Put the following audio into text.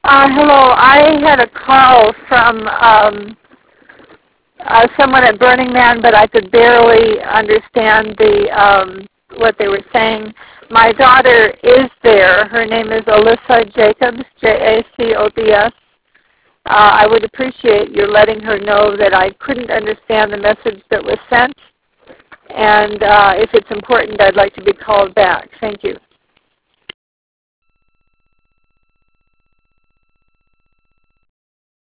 Hello. I had a call from someone at Burning Man, but I could barely understand what they were saying. My daughter is there. Her name is Alyssa Jacobs, Jacobs. I would appreciate your letting her know that I couldn't understand the message that was sent, and if it's important, I'd like to be called back. Thank you.